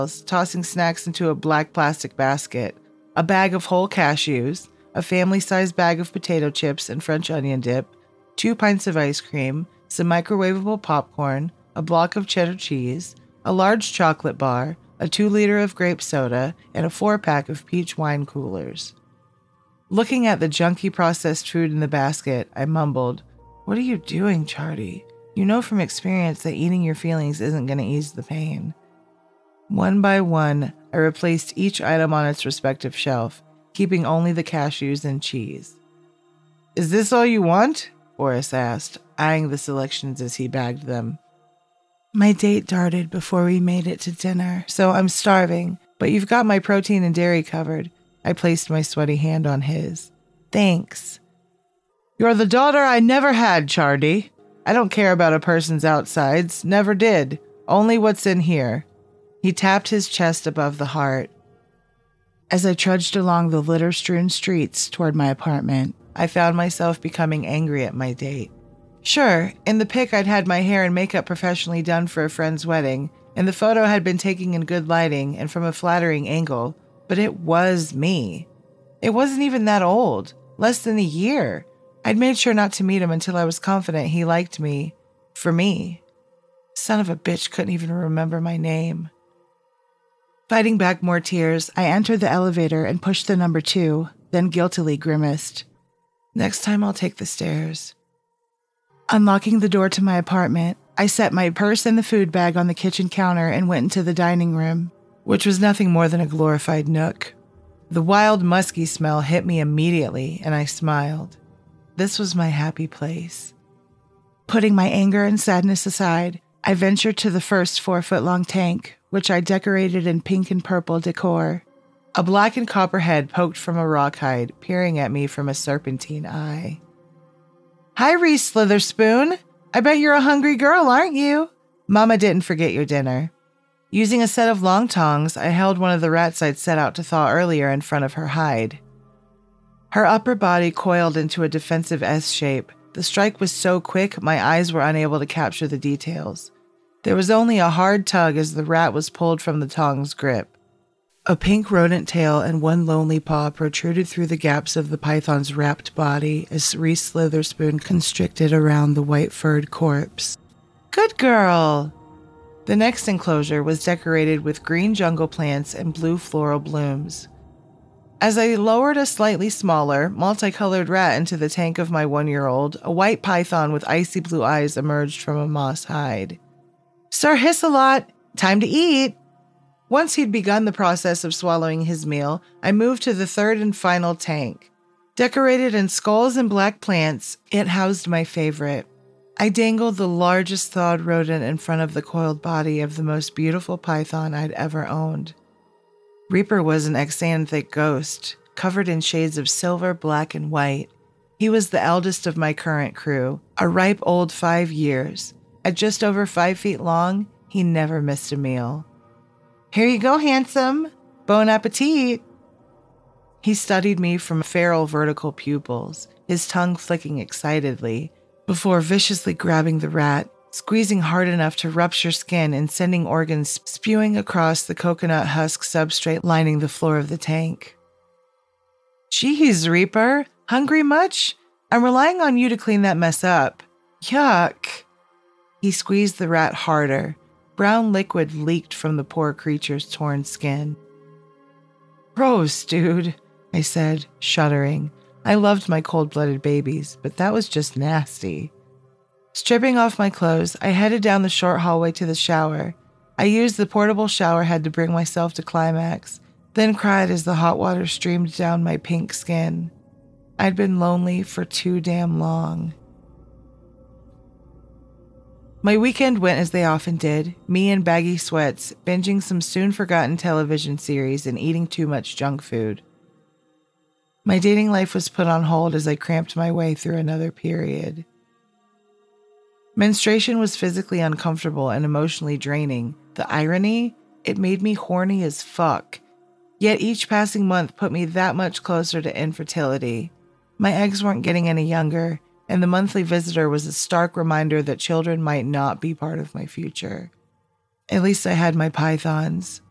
tossing snacks into a black plastic basket, a bag of whole cashews, a family-sized bag of potato chips and French onion dip, 2 pints of ice cream, some microwavable popcorn, a block of cheddar cheese, a large chocolate bar, a 2-liter of grape soda, and a 4-pack of peach wine coolers. Looking at the junky processed food in the basket, I mumbled, "What are you doing, Charlie? You know from experience that eating your feelings isn't going to ease the pain." One by one, I replaced each item on its respective shelf, keeping only the cashews and cheese. "Is this all you want?" Boris asked, eyeing the selections as he bagged them. "My date darted before we made it to dinner, so I'm starving, but you've got my protein and dairy covered." I placed my sweaty hand on his. "Thanks." "You're the daughter I never had, Chardy. I don't care about a person's outsides, never did, only what's in here." He tapped his chest above the heart. As I trudged along the litter-strewn streets toward my apartment, I found myself becoming angry at my date. Sure, in the pic I'd had my hair and makeup professionally done for a friend's wedding, and the photo had been taken in good lighting and from a flattering angle, but it was me. It wasn't even that old, less than a year. I'd made sure not to meet him until I was confident he liked me, for me. Son of a bitch couldn't even remember my name. Fighting back more tears, I entered the elevator and pushed the number 2, then guiltily grimaced. Next time I'll take the stairs. Unlocking the door to my apartment, I set my purse and the food bag on the kitchen counter and went into the dining room, which was nothing more than a glorified nook. The wild, musky smell hit me immediately, and I smiled. This was my happy place. Putting my anger and sadness aside, I ventured to the first 4-foot-long tank, which I decorated in pink and purple decor. A black and copper head poked from a rawhide, peering at me from a serpentine eye. "Hi, Reese Slitherspoon. I bet you're a hungry girl, aren't you? Mama didn't forget your dinner." Using a set of long tongs, I held one of the rats I'd set out to thaw earlier in front of her hide. Her upper body coiled into a defensive S shape. The strike was so quick, my eyes were unable to capture the details. There was only a hard tug as the rat was pulled from the tong's grip. A pink rodent tail and one lonely paw protruded through the gaps of the python's wrapped body as Reese Slitherspoon constricted around the white-furred corpse. "Good girl!" The next enclosure was decorated with green jungle plants and blue floral blooms. As I lowered a slightly smaller, multicolored rat into the tank of my 1-year-old, a white python with icy blue eyes emerged from a moss hide. "Sir Hissalot, time to eat!" Once he'd begun the process of swallowing his meal, I moved to the third and final tank. Decorated in skulls and black plants, it housed my favorite. I dangled the largest thawed rodent in front of the coiled body of the most beautiful python I'd ever owned. Reaper was an exanthic ghost, covered in shades of silver, black, and white. He was the eldest of my current crew, a ripe old 5 years. At just over 5 feet long, he never missed a meal. "Here you go, handsome. Bon appetit." He studied me from feral vertical pupils, his tongue flicking excitedly, before viciously grabbing the rat, squeezing hard enough to rupture skin and sending organs spewing across the coconut husk substrate lining the floor of the tank. "Geez, Reaper, hungry much? I'm relying on you to clean that mess up." "Yuck." He squeezed the rat harder. Brown liquid leaked from the poor creature's torn skin. "Gross, dude," I said, shuddering. I loved my cold-blooded babies, but that was just nasty. Stripping off my clothes, I headed down the short hallway to the shower. I used the portable shower head to bring myself to climax, then cried as the hot water streamed down my pink skin. I'd been lonely for too damn long. My weekend went as they often did, me in baggy sweats, binging some soon-forgotten television series and eating too much junk food. My dating life was put on hold as I cramped my way through another period. Menstruation was physically uncomfortable and emotionally draining. The irony? It made me horny as fuck. Yet each passing month put me that much closer to infertility. My eggs weren't getting any younger, and the monthly visitor was a stark reminder that children might not be part of my future. At least I had my pythons.